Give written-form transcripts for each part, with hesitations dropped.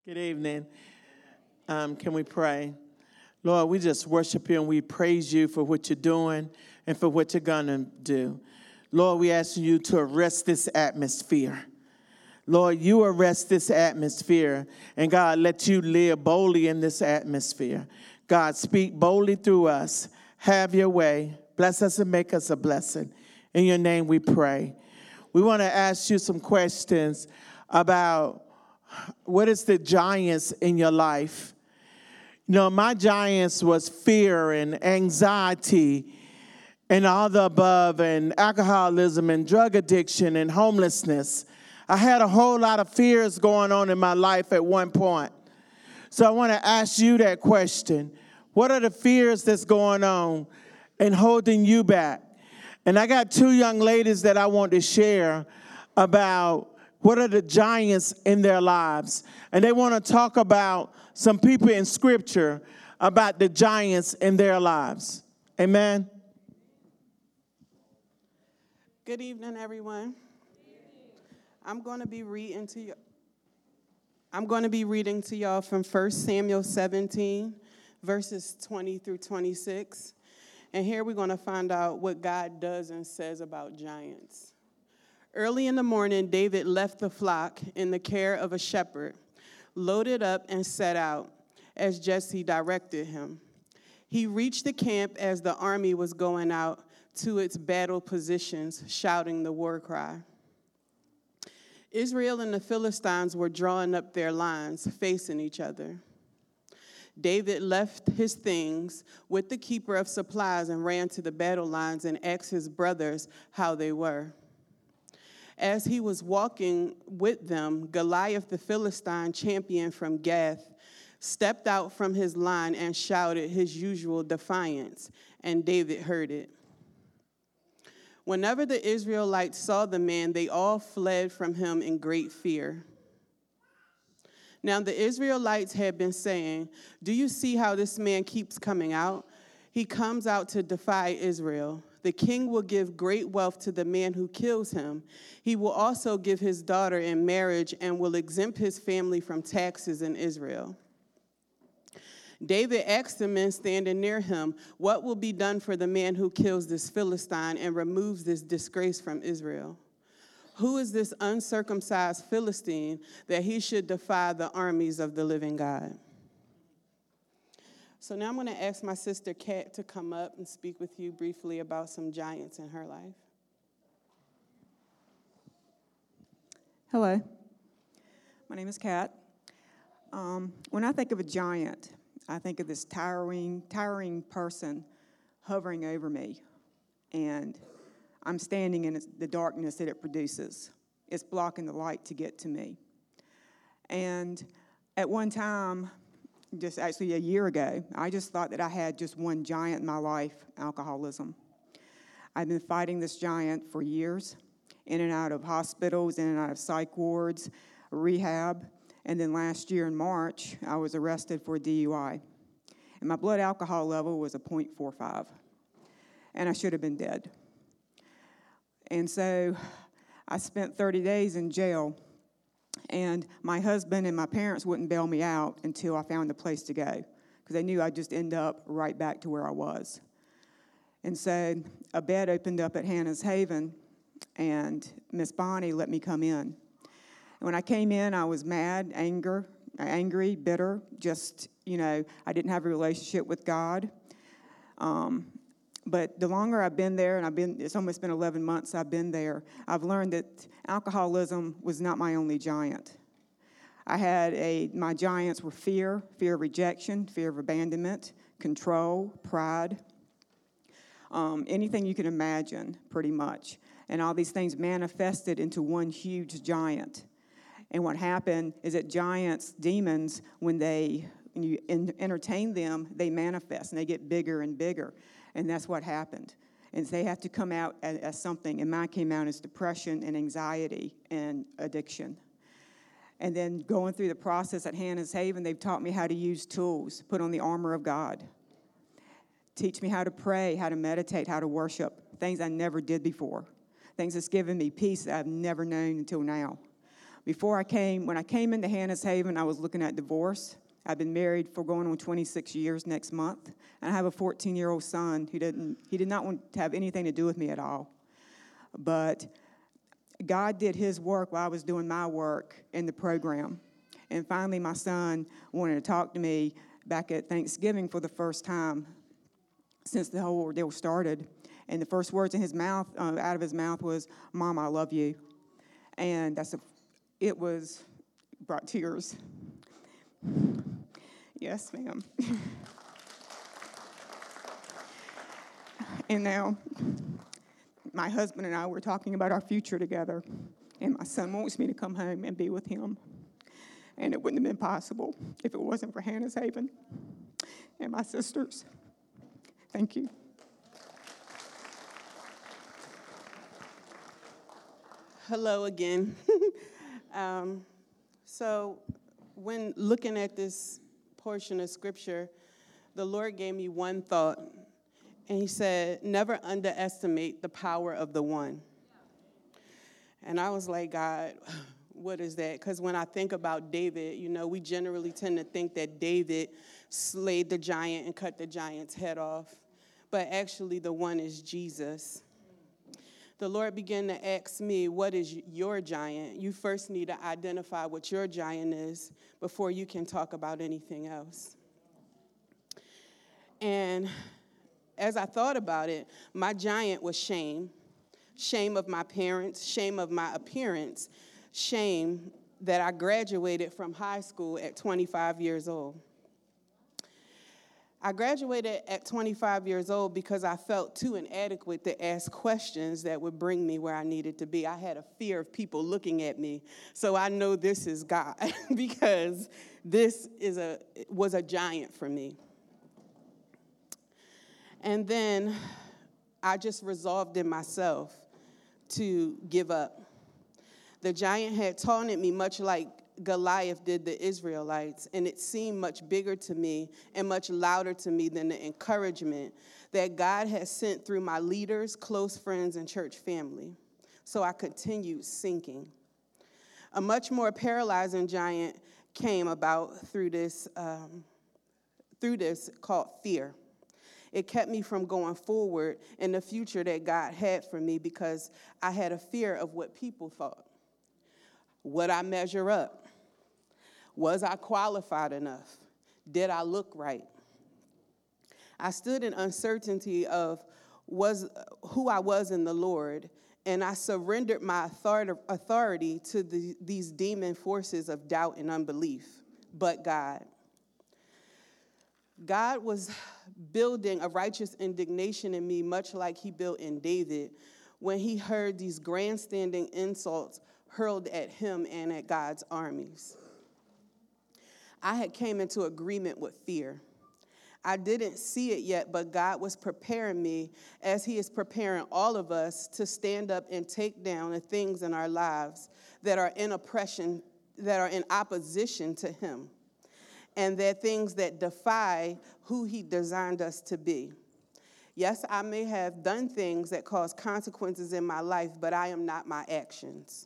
Good evening. Can we pray? Lord, we just worship you and we praise you for what you're doing and for what you're going to do. Lord, we ask you to arrest this atmosphere. Lord, you arrest this atmosphere. And God, let you live boldly in this atmosphere. God, speak boldly through us. Have your way. Bless us and make us a blessing. In your name we pray. We want to ask you some questions about what is the giants in your life? You know, my giants was fear and anxiety and all the above, and alcoholism and drug addiction and homelessness. I had a whole lot of fears going on in my life at one point. So I want to ask you that question. What are the fears that's going on and holding you back? And I got two young ladies that I want to share about what are the giants in their lives? And they want to talk about some people in Scripture about the giants in their lives. Amen? Good evening, everyone. I'm going to be reading to y'all from 1 Samuel 17, verses 20 through 26. And here we're going to find out what God does and says about giants. Early in the morning, David left the flock in the care of a shepherd, loaded up and set out, as Jesse directed him. He reached the camp as the army was going out to its battle positions, shouting the war cry. Israel and the Philistines were drawing up their lines, facing each other. David left his things with the keeper of supplies and ran to the battle lines and asked his brothers how they were. As he was walking with them, Goliath the Philistine champion from Gath stepped out from his line and shouted his usual defiance, and David heard it. Whenever the Israelites saw the man, they all fled from him in great fear. Now the Israelites had been saying, "Do you see how this man keeps coming out? He comes out to defy Israel. The king will give great wealth to the man who kills him. He will also give his daughter in marriage and will exempt his family from taxes in Israel." David asked the men standing near him, "What will be done for the man who kills this Philistine and removes this disgrace from Israel? Who is this uncircumcised Philistine that he should defy the armies of the living God?" So now I'm going to ask my sister Kat to come up and speak with you briefly about some giants in her life. Hello, my name is Kat. When I think of a giant, I think of this towering person hovering over me, and I'm standing in the darkness that it produces. It's blocking the light to get to me. And at one time, just actually a year ago, I just thought that I had just one giant in my life, alcoholism. I've been fighting this giant for years, in and out of hospitals, in and out of psych wards, rehab, and then last year in March, I was arrested for a DUI. And my blood alcohol level was a 0.45, and I should have been dead. And so I spent 30 days in jail. And my husband and my parents wouldn't bail me out until I found a place to go, because they knew I'd just end up right back to where I was. And so a bed opened up at Hannah's Haven, and Miss Bonnie let me come in. And when I came in, I was mad, angry, bitter, just, I didn't have a relationship with God. But the longer I've been there, and it's almost been 11 months I've been there, I've learned that alcoholism was not my only giant. My giants were fear of rejection, fear of abandonment, control, pride, anything you can imagine, pretty much. And all these things manifested into one huge giant. And what happened is that giants, demons, when you entertain them, they manifest, and they get bigger and bigger. And that's what happened. And they have to come out as something. And mine came out as depression and anxiety and addiction. And then going through the process at Hannah's Haven, they've taught me how to use tools, put on the armor of God. Teach me how to pray, how to meditate, how to worship, things I never did before. Things that's given me peace that I've never known until now. When I came into Hannah's Haven, I was looking at divorce. I've been married for going on 26 years next month, and I have a 14-year-old son who did not want to have anything to do with me at all. But God did his work while I was doing my work in the program. And finally, my son wanted to talk to me back at Thanksgiving for the first time since the whole ordeal started. And the first words in his mouth, out of his mouth, was, "Mom, I love you." And brought tears. Yes, ma'am. And now, my husband and I were talking about our future together, and my son wants me to come home and be with him. And it wouldn't have been possible if it wasn't for Hannah's Haven and my sisters. Thank you. Hello again. So when looking at this portion of Scripture, the Lord gave me one thought, and he said, never underestimate the power of the one. And I was like, God, what is that? Because when I think about David, we generally tend to think that David slayed the giant and cut the giant's head off. But actually, the one is Jesus. The Lord began to ask me, what is your giant? You first need to identify what your giant is before you can talk about anything else. And as I thought about it, my giant was shame. Shame of my parents, shame of my appearance, shame that I graduated from high school at 25 years old. I graduated at 25 years old because I felt too inadequate to ask questions that would bring me where I needed to be. I had a fear of people looking at me, so I know this is God because this was a giant for me. And then I just resolved in myself to give up. The giant had taunted me much like Goliath did the Israelites, and it seemed much bigger to me and much louder to me than the encouragement that God had sent through my leaders, close friends, and church family. So I continued sinking. A much more paralyzing giant came about through this called fear. It kept me from going forward in the future that God had for me because I had a fear of what people thought. Would I measure up? Was I qualified enough? Did I look right? I stood in uncertainty of who I was in the Lord, and I surrendered my authority to these demon forces of doubt and unbelief. But God was building a righteous indignation in me, much like he built in David, when he heard these grandstanding insults hurled at him and at God's armies. I had came into agreement with fear. I didn't see it yet, but God was preparing me as he is preparing all of us to stand up and take down the things in our lives that are in oppression, that are in opposition to him, and they're things that defy who he designed us to be. Yes, I may have done things that cause consequences in my life, but I am not my actions.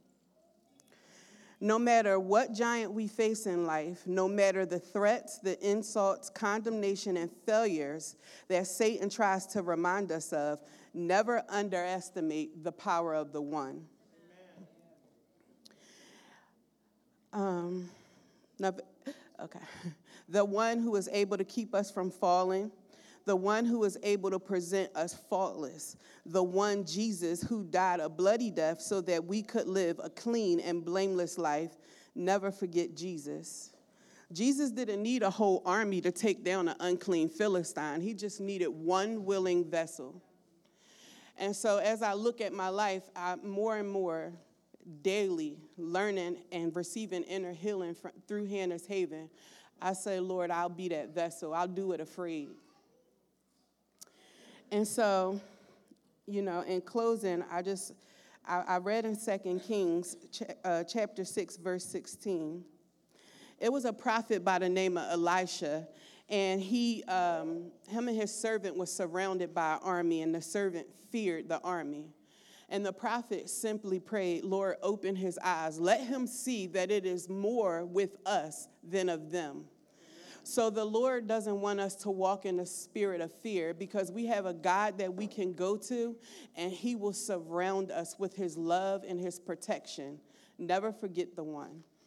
No matter what giant we face in life, no matter the threats, the insults, condemnation, and failures that Satan tries to remind us of, never underestimate the power of the one. The one who is able to keep us from falling, the one who is able to present us faultless, the one, Jesus, who died a bloody death so that we could live a clean and blameless life. Never forget Jesus. Jesus didn't need a whole army to take down an unclean Philistine. He just needed one willing vessel. And so as I look at my life, I'm more and more daily learning and receiving inner healing through Hannah's Haven. I say, Lord, I'll be that vessel. I'll do it afraid. And so, in closing, I read in 2 Kings chapter 6, verse 16. It was a prophet by the name of Elisha, and him and his servant was surrounded by an army, and the servant feared the army. And the prophet simply prayed, Lord, open his eyes. Let him see that it is more with us than of them. So the Lord doesn't want us to walk in a spirit of fear, because we have a God that we can go to, and he will surround us with his love and his protection. Never forget the one.